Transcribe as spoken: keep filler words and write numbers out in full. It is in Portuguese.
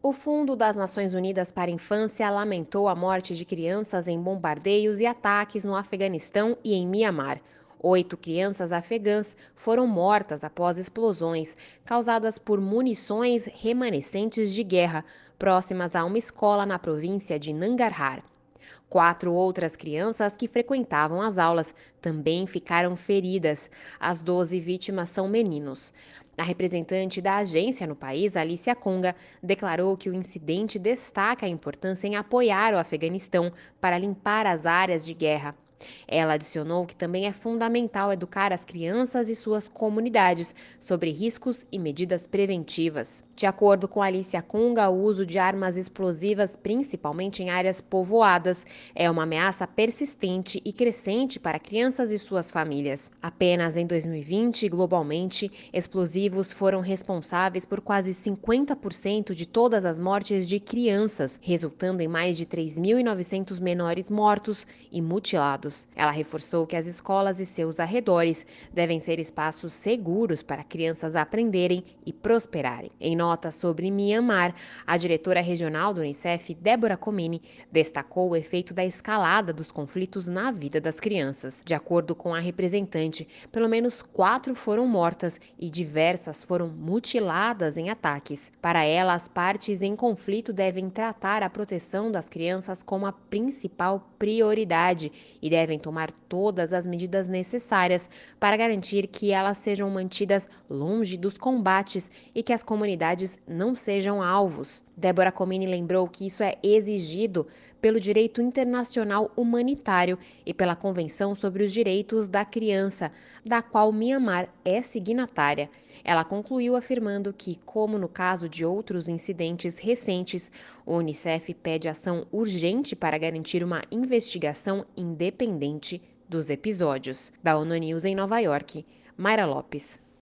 O Fundo das Nações Unidas para a Infância lamentou a morte de crianças em bombardeios e ataques no Afeganistão e em Mianmar. Oito crianças afegãs foram mortas após explosões causadas por munições remanescentes de guerra próximas a uma escola na província de Nangarhar. Quatro outras crianças que frequentavam as aulas também ficaram feridas. As doze vítimas são meninos. A representante da agência no país, Alicia Conga, declarou que o incidente destaca a importância em apoiar o Afeganistão para limpar as áreas de guerra. Ela adicionou que também é fundamental educar as crianças e suas comunidades sobre riscos e medidas preventivas. De acordo com Alicia Conga, o uso de armas explosivas, principalmente em áreas povoadas, é uma ameaça persistente e crescente para crianças e suas famílias. Apenas em dois mil e vinte, globalmente, explosivos foram responsáveis por quase cinquenta por cento de todas as mortes de crianças, resultando em mais de três mil e novecentos menores mortos e mutilados. Ela reforçou que as escolas e seus arredores devem ser espaços seguros para crianças aprenderem e prosperarem. Em nota sobre Mianmar, a diretora regional do Unicef, Débora Comini, destacou o efeito da escalada dos conflitos na vida das crianças. De acordo com a representante, pelo menos quatro foram mortas e diversas foram mutiladas em ataques. Para ela, as partes em conflito devem tratar a proteção das crianças como a principal prioridade e devem tomar todas as medidas necessárias para garantir que elas sejam mantidas longe dos combates e que as comunidades não sejam alvos. Débora Comini lembrou que isso é exigido pelo direito internacional humanitário e pela Convenção sobre os Direitos da Criança, da qual Mianmar é signatária. Ela concluiu afirmando que, como no caso de outros incidentes recentes, o Unicef pede ação urgente para garantir uma investigação independente dos episódios. Da ONU News em Nova York, Mayra Lopes.